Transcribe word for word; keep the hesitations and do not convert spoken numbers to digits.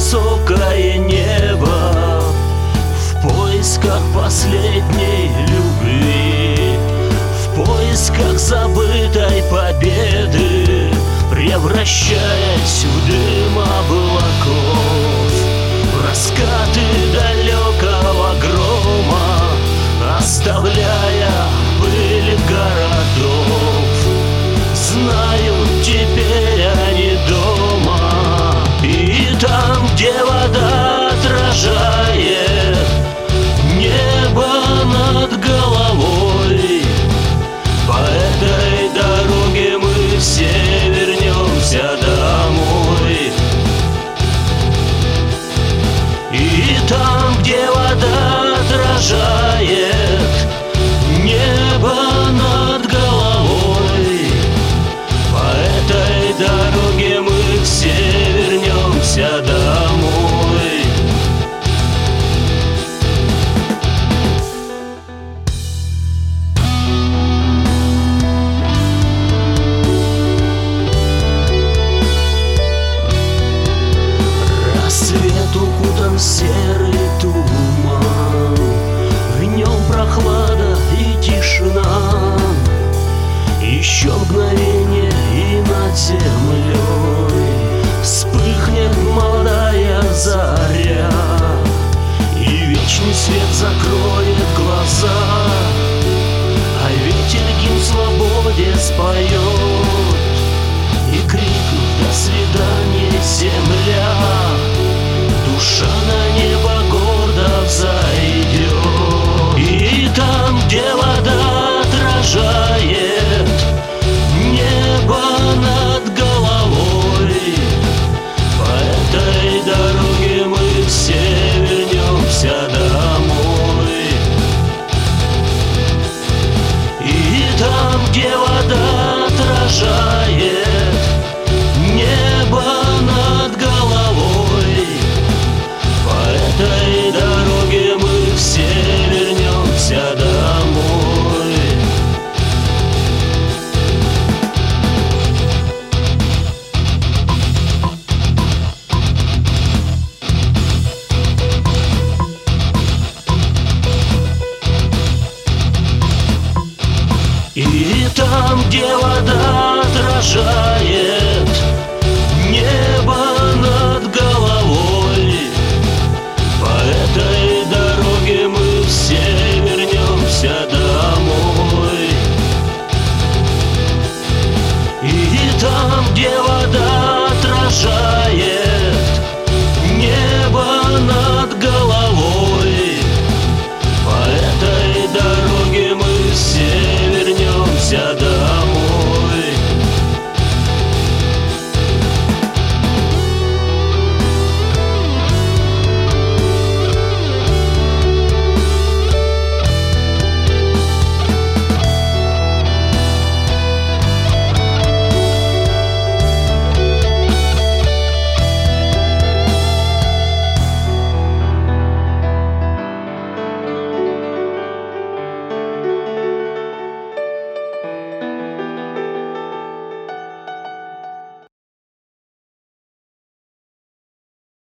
высокое небо в поисках последней любви, в поисках забытой победы, превращаясь в дым облаков, в раскаты далекого грома, оставляя пыль городов. Знают теперь они дома, и там, где вода отражает небо над головой, по этой дороге мы все вернемся домой. И там, где вода отражает небо над головой, по этой дороге мы все вернемся домой. Рассвет укутан в серый туман, в нем прохлада и тишина. Еще мгновение, и над землей вспыхнет молодая заря, и вечный свет закроет глаза, а ветер гимн свободе споет, и крикнут: до свидания.